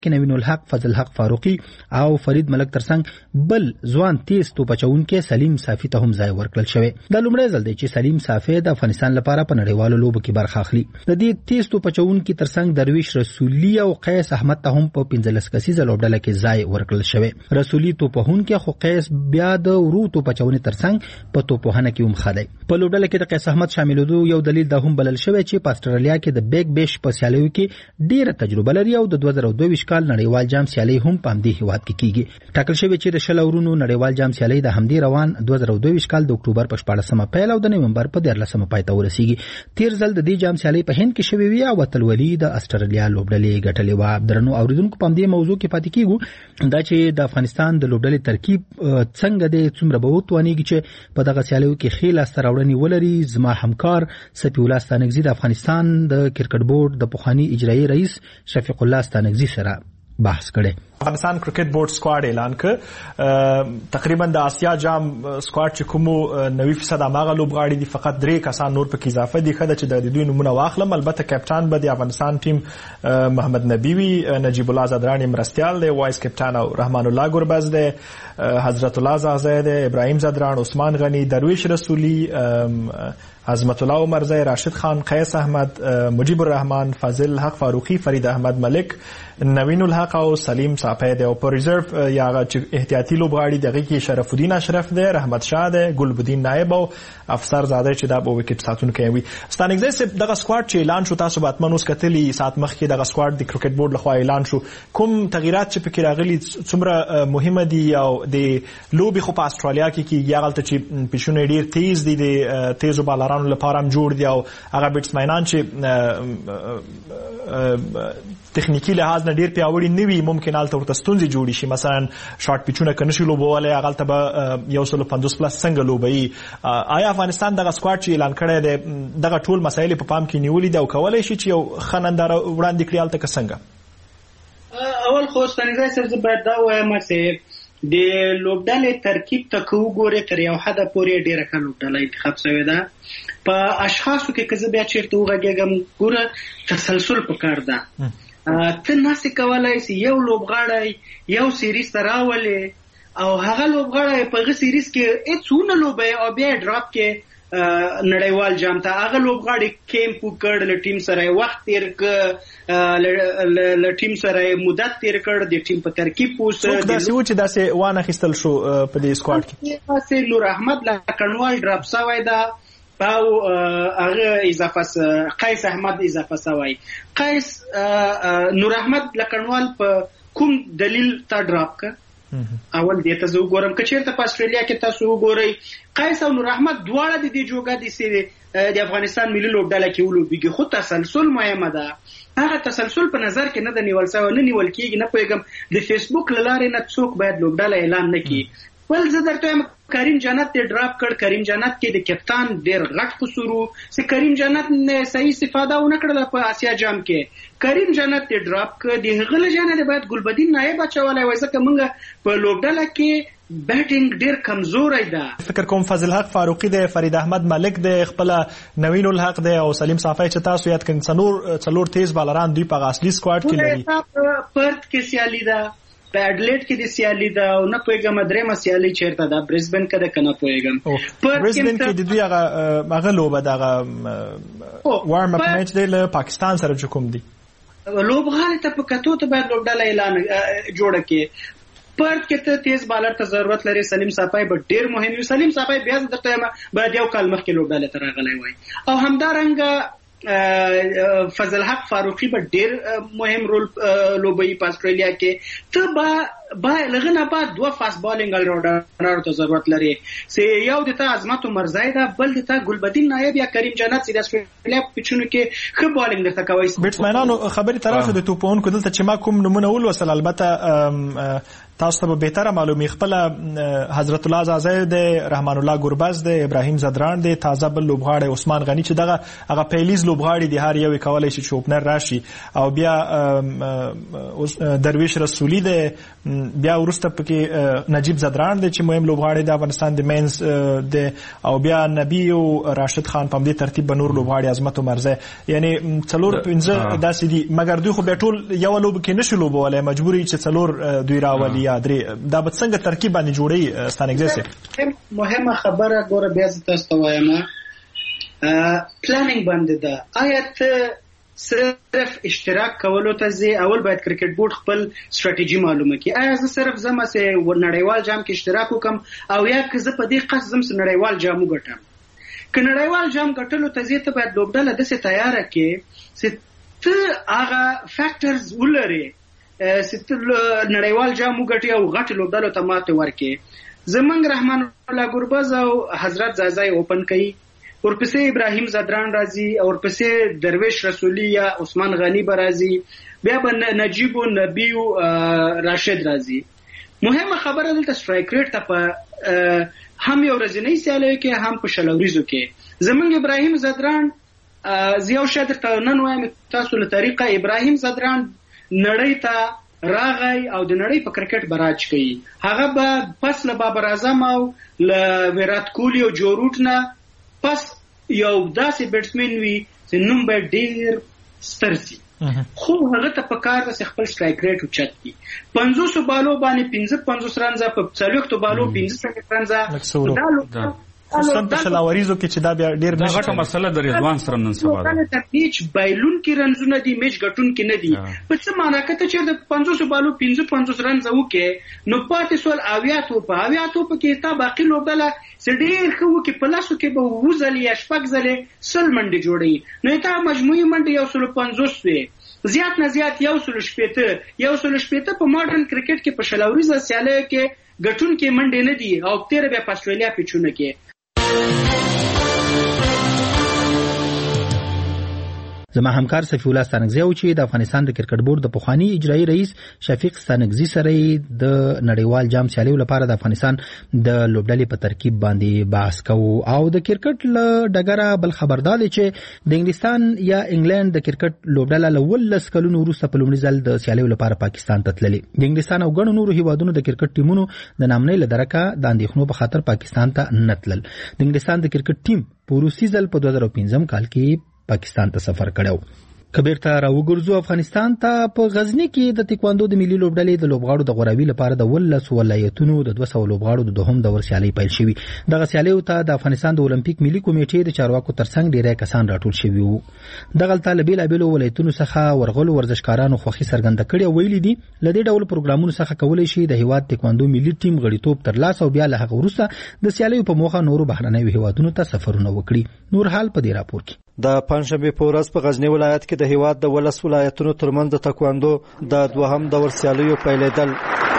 کې نوین الحق، فضل حق فاروقي او فرید ملک ترڅنګ بل ځوان تیز توپچونکي سلیم صافي ته هم ځای ورکړل شوی. د لومړی ځل دی چې سلیم صافي د افغانستان لپاره په نړیوالو لوبو کې برخه اخلي. د دې تیز توپچونکي ترڅنګ درویش رسولي او قیس احمد ته هم په 15 کسیزه لوبډله کې ځای ورکړل شوی. رسولي توپهونکي خو قیس بیا د ورو توپچونې ترڅنګ په توپهنه کې هم خدای. په لوبډله کې د قیس احمد شاملېدو یو دلیل د هم بلل شوی چې په استرالیا کې د بیگ بیش په سیالیو کې ډیره تجربه لري او د 2022 کال نړیوال جام سیالي هم په همدې هیواد کې کیږي. ټاکل شوی چې د شل اورونو نړیوال جام سیالي د همدې روان 2022 کال د اکتوبر په 14مه پیل او د نومبر په 13مه پای ته ورسیږي. تیر ځل د دې جام سیالي په هند کې شوی وی او وتلولي د استرالیا لوبډلې ګټلې و. درنو اوریدونکو په همدې موضوع کې پاتې کیږو دا چې د افغانستان د لوبډلې ترکیب څنګه د څومره به وتوانیږي چې په دغه سیالیو کې خېل استراوړنی ولري. زما همکار سپی الله ستانګزی د افغانستان د کرکټ بورډ د پخوانی اجرایی رئیس شفیق الله ستانګزی سره بحث کړي. افغانستان کرکټ بورډ سکواډ اعلان ک تقریبا د آسیا جام سکواډ چې کوم 90% هغه لوبغاړي دي، فقط 3 کسان نور پکې اضافه دي. خدای چې د دوی نمونه واخلم. البته کپټان به د افغانستان ټیم محمد نبی وي، نجیب الله زدرانی مرستیال دی، وایس کپټان او رحمان الله ګربز دی، حضرت الله زازی دی، ابراهیم زدران، عثمان غنی، درویش رسولی، عظمت الله عمرزی، راشد خان، قیس احمد، مجیب الرحمن، فضل حق فاروقی، فرید احمد ملک، نوین الحق او سلیم صافی دی. او په ریزرو یا احتیاطي لوبغاړي دغه کې شرف الدین اشرف دی، رحمت شاه دی، ګلبدین نائب او افسر زاده چې دا په وکټ ساتونکي وي. ستانګزی دغه سکواډ چې اعلان شو، تاسو به اتمنوس کتلی سات مخکې دغه سکواډ د کرکټ بورډ لخوا اعلان شو. کوم تغیرات چې پکې راغلي څومره مهمه دي او د لوبي خو په استرالیا کې یاغلته چې پښونه ډیر تیز دي، د تیزو بالرانو لپاره هم جوړ دي او هغه بیټسمنان چې تخنیکی لحاظ نه ډیر پیاوړي نه وي، ممکن حالت ورته ستونزې جوړي شي. مثلا شارټ پیچونه کنه شي لوبواله هغه به 150 پلس څنګه لوبي. آیا افغانستان دغه سکواډ چې اعلان کړی دی دغه ټول مسایل په پام کې نیولې دي او کولای شي چې یو خنندار وړاندې کړي حالت څنګه؟ اول خو ستنګای سره باید دا وایم چې د لوبډلې ترکیب ته وګورئ تر یو حد پورې ډیره ښه لوبډله انتخاب شوې ده. په اشخاصو کې که زه بیا چېرته وغږېږم ګوره تسلسل پکار ده. ته ناسې کولای سي یو لوبغاړی یو سیریز ته راولې او هغه لوبغاړی په هغه سیریز کې هېڅ ونه لوبوي او بیا یې ډراپ کې نړیوال جام ته. هغه لوبغاړی کیمپ وکړ، له ټیم سره یې وخت تېر کړ، له ټیم سره یې مدت تېر کړ، د ټیم په ترکیب اوس څوک داسې و چې داسې وانخیستل شو په دې سکواډ کې؟ داسې نور احمد لکنوال ډراپ شوی ده او هغه اضافه قیس احمد اضافه شوی. قیس نور احمد لکنوال په کوم دلیل تا ډراپ ک؟ اول دې ته زه وګورم که چېرته په استرالیا کې تاسو وګورئ قیس او نور احمد دواړه د دې جوګه دي د افغانستان ملي لوبډله کې ولوبېږي، خو تسلسل مهمه ده. هغه تسلسل په نظر کې نه ده نیول شوی، نه نیول کېږي. نه پوهېږم د فیسبوک له لارې نه څوک باید لوبډله اعلان نه کړي. ول زه درته وایم کریم جنت ته ډراپ کړ. کریم جنت کې د کپتان ډېر غټ قصور و چې کریم جنت نه صحیح استفاده ونه کړله په آسیا جام کې. کریم جنت ته ډراپ کړ. د هغه له جانه باید ګلبدین نائب اچولی وای ځکه موږ په لوبډله کې بیټینګ ډیر کمزوري ده. فکر کوم فضل حق فاروقی دی، فرید احمد ملک دی، خپل نوین الحق دی او سلیم صافی چې تاسو یاد کړئ څلور تیز بالران دوی په اصلي سکواډ کې لري. پرت کې سیالي ده، په اډلیډ کې د سیالي ده او نه پوهېږم درېیمه سیالي چېرته ده، برزبن کې ده که نه پوهېږم. برزبن کې د دوی هغه لوبه دغه وارم اپ میچ دی له پاکستان سره چې کوم دی لوبغاړي ته په کتو ته باید لوبډله اعلان جوړه کړي. پرت کې ته تیز بالر ته ضرورت لري. سلیم صافی به ډېر مهم وي. سلیم صافی بیا زه درته وایم باید یو کال مخکې لوبډلې ته راغلی وای. او همدارنګه فضل حق فاروقی به ډېر مهم رول لوبوي په استرالیا کې. ته با لغه نه بعد 2 فاست بالینګ الراونډرانو ته ضرورت لري چې یو د ته عظمت عمرزی ده، بل د ته ګلبدین نائب یا کریم جنت چې د استرالیا په پیچونو کې ښه بالینګ درته کوي. بیټسمنانو خبرې طرف د توپونکو دلته چې ما کوم نمونه ولوستل، البته تاسو ته به بهتره معلومي. خپل حضرت الله زازی دی، رحمان الله ګربز دی، ابراهیم زدران دی، تازه بل لوبغاړی عثمان غنی چې دغه هغه پیلیز لوبغاړي دی، هر یو کولای شي چې اوپنر راشي. او بیا درویش رسولی دی، بیا ورسته پکې نجیب زدران دی چې مهم لوبغاړی د افغانستان د مینز دی او بیا نبی او راشد خان په دې ترتیب به نور لوبغاړي عظمت عمرزی یعنی 4-5 داسې دي مګر دوی خو بیا ټول یو لوب کې نشي لوبولای مجبوري چې 4 دوی راولي یا 3 دا به څنګه ترکیب باندې جوړي ستانګزه مهمه خبره ګوره بیا تاسو ته وایم پلانینګ باندې ده آیا ته صرف اشتراک کولو ته زی اول باید کرکټ بورډ خپل ستراتیژي معلومه کړي آیا زه صرف زما سه نړیوال جام کې اشتراک وکم او یا که زه په دې قصد زم نړیوال جام وګټم که نړیوال جام ګټلو ته زی ته باید لوبډله د څه تیار کړي چې ته هغه فیکټرز ولري چې ته نړیوال جام وګټي او غټ لوبډله ته ماته ورکړي زمنګ رحمان الله ګربز او حضرت زازای اوپن کوي ورپسې ابراهیم زدران راځي او ورپسې درویش رسولی یا عثمان غنی برازي بیا به نجیب و نبی و راشد راځي مهمه خبره دلته سټرایک ریټ ته په هم یو ورځنی سیالیو کې هم په شلوریزو کې زمونږ ابراهیم زدران زیاو شادر ته نن وایم تاسو له طریقه ابراهیم زدران نړۍ ته راغی او د نړۍ په کرکټ براج کوي هغه به پس له بابر اعظم او له ویرات کوهلی او جو روټ نه پس یو داسې بیټسمن وي چې نوم به ډیر ستر شي خو هغه ته په کار د خپل سټرایک ریټ اوچت کی 500 بالو باندې 55 رنزه په 40 بالو 15 رنزه خصوصا په شلاوریزو کې چې دا بیا ډیر نه غټه مسله د رضوان سره نن سبا ده دا میچ بایلون کې رنزونه دي میچ غټون کې نه دي په څه معنی کته چې د 500 بالو 55 رنزه وکې نو پاتې سول اویاتو کې تا باقی لوبله سډیر خو کې پلاسو کې به وزل یا شپږ زلې سل منډي جوړي نو تا مجموعي منډي 150 وي زیات نه زیات 170 په ماډرن کرکټ کې په شلاوریزه سیاله کې غټون کې منډي نه دي او 13 بیا په استرالیا پیچونه کې زما همکار صفی الله ستانکزی او چې د افغانستان د کرکټ بورډ د پخوانی اجرایی رئیس شفیق ستانکزی سره د نړیوال جام سیالیو لپاره د افغانستان د لوبډلې په ترکیب باندې بحث کوو او د کرکټ له ډګره بل خبردار چې د انګلستان یا انګلند د کرکټ لوبډله له ولس کلونو وروسته په لومړي ځل د سیالیو لپاره پاکستان ته تللي د انګلستان او ګڼو نورو هیوادونو د کرکټ ټیمونو د نامنۍ له درکه د اندېښنو په خاطر پاکستان ته نه تلل د انګلستان د کرکټ ټیم په روسي ځل په 2015 کال کې پاکستان ته سفر کړو کبیرته راوګرځو افغانستان ته په غزنی کې د تکواندو د ملي لوبډلې د لوبغاړو د غوراوي لپاره د ولایتونو د 200 لوبغاړو د دوهم دور سیالي پیل شوی دغه سیالیو ته د افغانستان د اولمپیک ملي کمیټې د چارواکو ترڅنګ ډیری کسان راټول شوي وو دغه طالبیل ابل ولایتونو څخه ورغلو ورزشکارانو خوخي سرګند کړي ویلي دي لدې ډول پروګرامونو څخه کولای شي د هیواد تکواندو ملي ټیم غړیتوب تر لاس او بیا له هغه وروسته د سیالیو په موخه نورو بهرنیو هیوادونو ته سفرونه وکړي نور حال په دې راپور کې د پنځشنبه په ورځ په غزنی ولایت کې د هیواد د ولس ولایتونو ترمنځ د تکواندو د دوهم دور سیالیو پیلېدل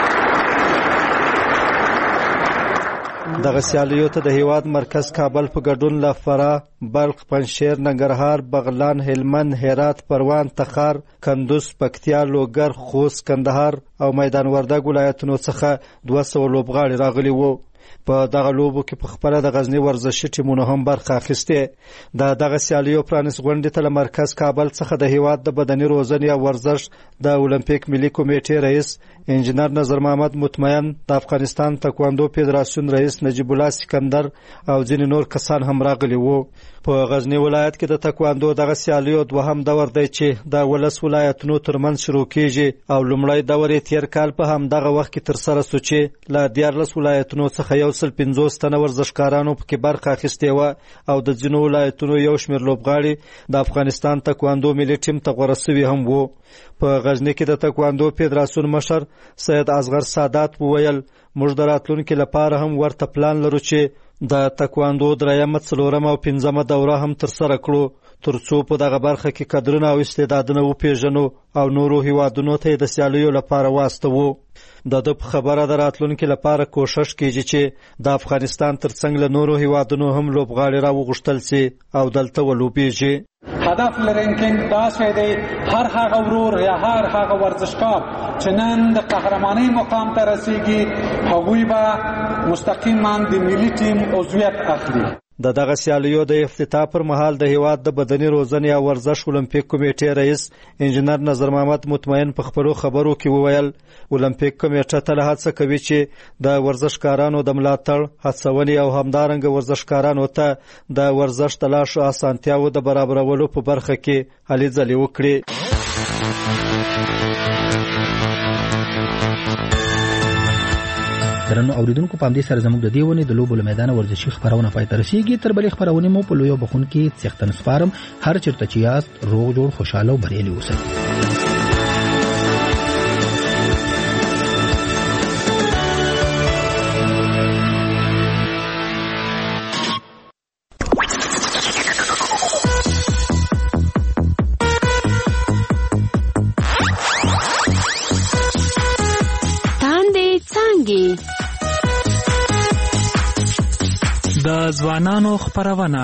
دغه سیالیو ته د هیواد مرکز کابل په ګډون له فراه بلخ پنجشیر ننګرهار بغلان هلمند هرات پروان تخار کندوز پکتیا لوګر خوست کندهار او میدان وردګ ولایتونو څخه 200 لوبغاړي راغلي وو په دغه لوبو کې په خپل د غزنی ورزشي ټیمونو هم برخه اخیسته دغه سیالیو پرانیس غونډې ته مرکز کابل څخه د هیواد د بدني روزنې او ورزش د اولمپیک ملي کمیټې رئیس انجنیر نظر محمد مطمئن د افغانستان تکواندو فدراسیون رئیس نجیب الله سکندر او ځینې نور کسان هم راغلي وو په غزنی ولایت کې د تکواندو دغه سیالیو دوهم دور دی چې د ولس ولایتونو ترمنځ شروع کیږي او لومړی دور یې تیر کال په همدغه وخت کې تر سره شو چې له 14 ولایتونو څخه 150 تنه ورزشکارانو پکې برخه اخیستې وه او د ځینو ولایتونو یو شمېر لوبغاړي د افغانستان تکواندو ملي ټیم ته غوره سوي هم وو په غزنی کې د تکواندو فدراسیون مشر سید اصغر سادات وویل موږ د راتلونکي لپاره هم ورته پلان لرو چې د تکواندو درېیمه څلورمه او پنځمه دوره هم ترسره کړو ترڅو په دغه برخه کې کادرونه او استعدادونه وپېژنو او نورو هیوادونو ته د سیالیو لپاره واستوو د خبره د راتلونکي لپاره کوشش کیږي چې د افغانستان ترڅنګ له نورو هیوادونو هم لوبغاړي راوغوښتل شي او دلته ولوبېږي هدف لریم که داسې دی هر هغه ورور یا هر هغه ورزشکار چې نن د قهرمانی مقام ته رسیږي هغوی به مستقیما د ملي ټیم عضویت اخلي د دغه سیالیو د افتتاح پر مهال د هیواد د بدني روزنې او ورزش اولمپیک کمیټې رئیس انجنیر نظر محمد مطمئن په خپلو خبرو کې وویل اولمپیک کمیټه تل هڅه کوي چې د ورزشکارانو د ملاتړ هڅونې او همدارنګه ورزشکارانو ته د ورزش د لارښو اسانتیاوو د برابرولو په برخه کې هلې ځلې وکړي. درنو اوریدونکو په همدې سره زموږ د دې ونې د لوبو له میدانه ورزشي خبرونه پای ته رسیږي. تر بلې خبرونې مو په لویو بخون کې څښتن سپارم. هر چیرته چې یاست روغ جوړ خوشاله او بریالي اوسئ. د ځوانانو خپرونه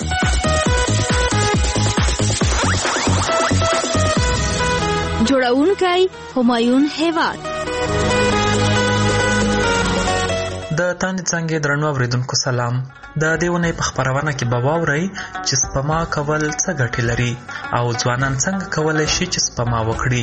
جوړونکی همایون هیواد. د تاندې څنګه درنو اوریدونکو سلام. د دې ونې په خپرونه کې به واورئ چې سپما کول څه ګټې لري او ځوانان څنګه کولی شي چې سپما وکړي.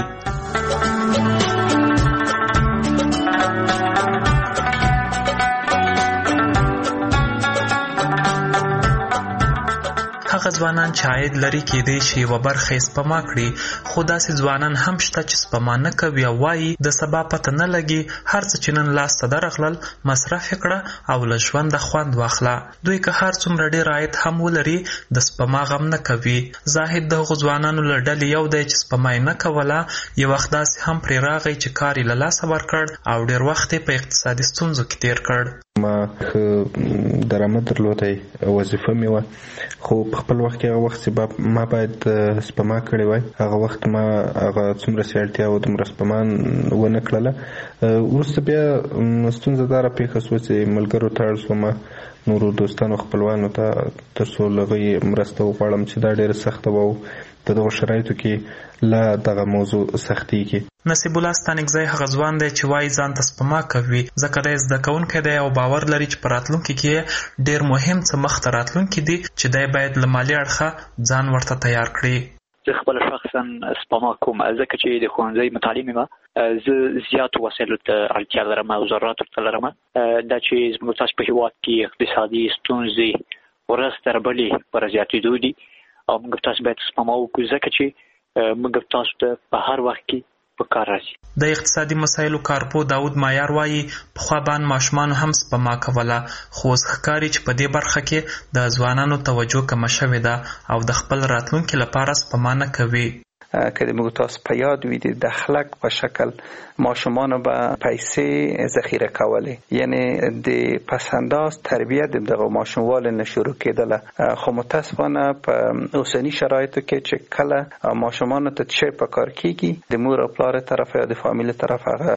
هغه ځوانان چې عاید لري کېدای شي یوه برخه یې سپما کړي، خو داسې ځوانان هم شته چې سپما نه کوي او وایي د سبا پته نه لګي، هر څه چې نن لاس ته درغلل مصرف یې کړه او له ژونده خوند واخله. دوی که هر څومره ډېر عاید هم ولري د سپما غم نه کوي. زاهد د هغو ځوانانو له ډلې یو دی چې سپما یې نه کوله. یو وخت داسې هم پرې راغی چې کار یې له لاسه ورکړ او ډېر وخت یې په اقتصادي ستونزو کې تېر کړ. ما درآمد درلودی، وظیفه مې وه، خو په خپل وخت کې هغه وخت چې ما باید سپما کړې وای، هغه وخت ما هغه څومره چې اړتیا وه دومره سپما ونه کړله. وروسته بیا ستونزه دا راپېښه شوه چې ملګرو ته اړ شوم، نورو دوستانو خپلوانو ته، تر څو له هغوی مرسته وغواړم چې دا ډېره سخته وه او په دغو شرایطو کې لا دغه موضوع سختېږي. نصیب الله ستانکزی هغه ځوان دی چې وایي ځان ته سپما کوي ځکه دی زده کوونکی دی او باور لري چې په راتلونکي کې ډېر مهم څه مخته راتلونکي دي چې دی باید له مالي اړخه ځان ورته تیار کړي. زه خپله شخصا سپما کوم ځکه چې د ښوونځي متعلم یم، زه زیاتو وسایلو ته اړتیا لرم او ضروراتو ته لرم. دا چې زموږ تاسو په هېواد کې اقتصادي ستونزې ورځ تر بلې پر زیاتېدو دي او موږ تاسو باید سپما وکړو ځکه چې موږ تاسو ته په هر وخت کې په کار راځي. د اقتصادي مسایلو کارپو داود مایار وایي پخوا باندې ماشومانو هم سپما کوله، خو اوس ښکاري چې په دې برخه کې د ځوانانو توجه کمه شوې ده او د خپل راتلونکي لپاره سپما نه کوي. که د موږ تاسو په یاد وي د دخلک په شکل ماشومانو به پیسې ذخیره کولې، یعنی د پسنداز تربیت دغه ماشوموالو نه شروع کېدله. خو متاسفانه په اوسني شرایطو کې چې کله ماشومانو ته څه په کار کېږي د مور او پلار طرف یا د فامیل طرف هغه